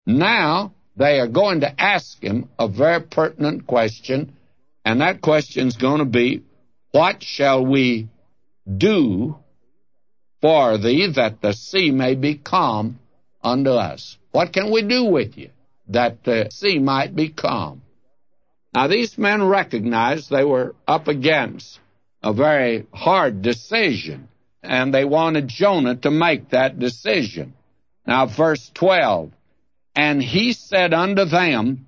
Now they are going to ask him a very pertinent question, and that question is going to be, what shall we do for thee that the sea may be calm unto us? What can we do with you that the sea might be calm? Now, these men recognized they were up against a very hard decision, and they wanted Jonah to make that decision. Now, verse 12, and he said unto them,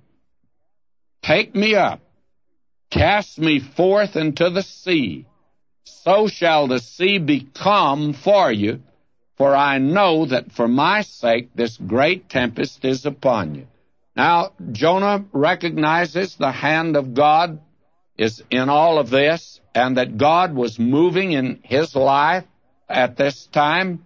take me up, cast me forth into the sea, so shall the sea be calm for you, for I know that for my sake this great tempest is upon you. Now, Jonah recognizes the hand of God is in all of this, and that God was moving in his life at this time,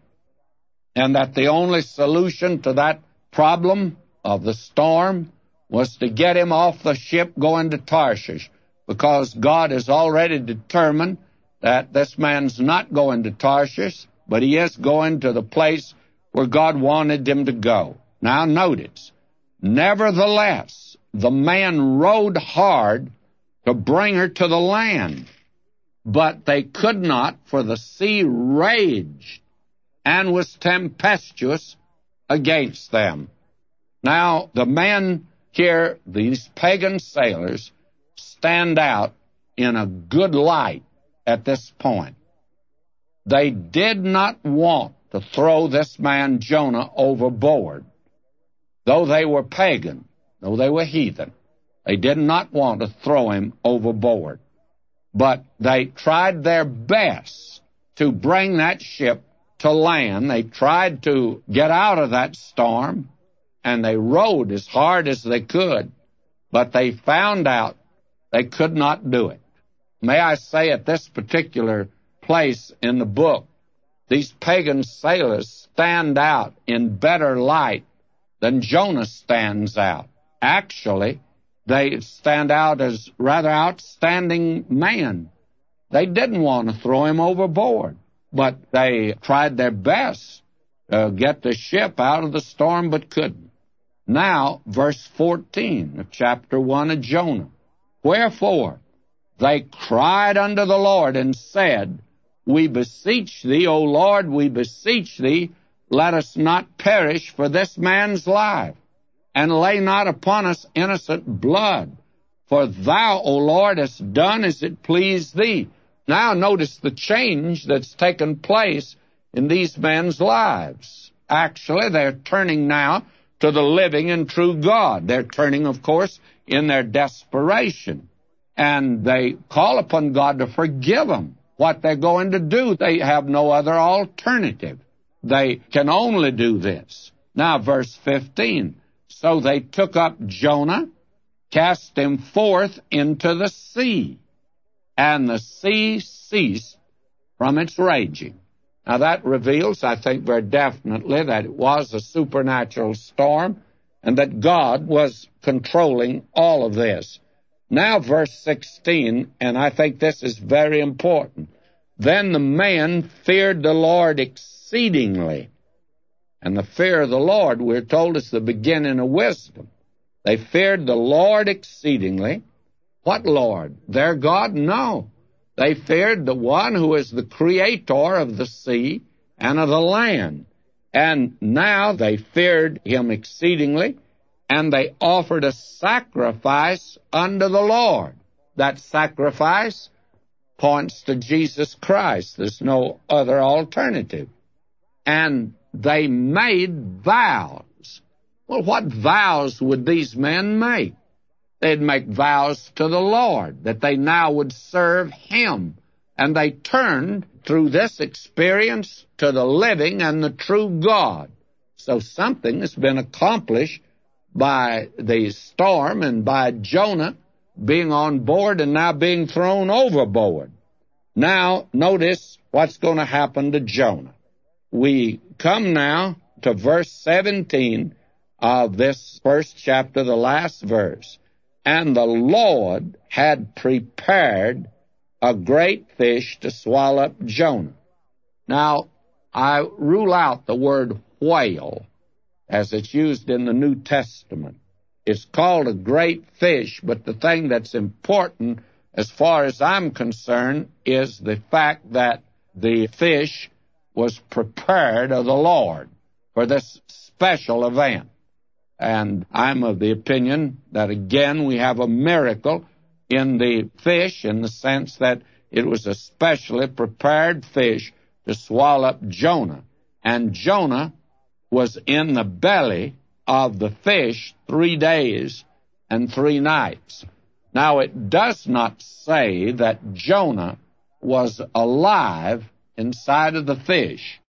and that the only solution to that problem of the storm was to get him off the ship going to Tarshish, because God has already determined that this man's not going to Tarshish, but he is going to the place where God wanted him to go. Now notice, nevertheless, the man rowed hard to bring her to the land, but they could not, for the sea raged and was tempestuous against them. Now, the men here, these pagan sailors, stand out in a good light at this point. They did not want to throw this man Jonah overboard. Though they were pagan, though they were heathen, they did not want to throw him overboard. But they tried their best to bring that ship to land. They tried to get out of that storm, and they rowed as hard as they could, but they found out they could not do it. May I say, at this particular place in the book, these pagan sailors stand out in better light than Jonah stands out. Actually, they stand out as rather outstanding men. They didn't want to throw him overboard, but they tried their best to get the ship out of the storm, but couldn't. Now, verse 14 of chapter 1 of Jonah. Wherefore, they cried unto the Lord and said, we beseech thee, O Lord, we beseech thee, let us not perish for this man's life, and lay not upon us innocent blood. For thou, O Lord, hast done as it pleased thee. Now notice the change that's taken place in these men's lives. Actually, they're turning now to the living and true God. They're turning, of course, in their desperation. And they call upon God to forgive them. What they're going to do, they have no other alternative. They can only do this. Now, verse 15. So they took up Jonah, cast him forth into the sea, and the sea ceased from its raging. Now, that reveals, I think, very definitely that it was a supernatural storm and that God was controlling all of this. Now, verse 16, and I think this is very important. Then the man feared the Lord exceedingly. And the fear of the Lord, we're told, is the beginning of wisdom. They feared the Lord exceedingly. What Lord? Their God? No. They feared the one who is the creator of the sea and of the land. And now they feared him exceedingly, and they offered a sacrifice unto the Lord. That sacrifice points to Jesus Christ. There's no other alternative. And they made vows. Well, what vows would these men make? They'd make vows to the Lord that they now would serve Him. And they turned through this experience to the living and the true God. So something has been accomplished by the storm and by Jonah being on board and now being thrown overboard. Now, notice what's going to happen to Jonah. We come now to verse 17 of this first chapter, the last verse. And the Lord had prepared a great fish to swallow up Jonah. Now, I rule out the word whale as it's used in the New Testament. It's called a great fish, but the thing that's important, as far as I'm concerned, is the fact that the fish was prepared of the Lord for this special event. And I'm of the opinion that, again, we have a miracle in the fish in the sense that it was a specially prepared fish to swallow up Jonah. And Jonah was in the belly of the fish 3 days and 3 nights. Now, it does not say that Jonah was alive inside of the fish.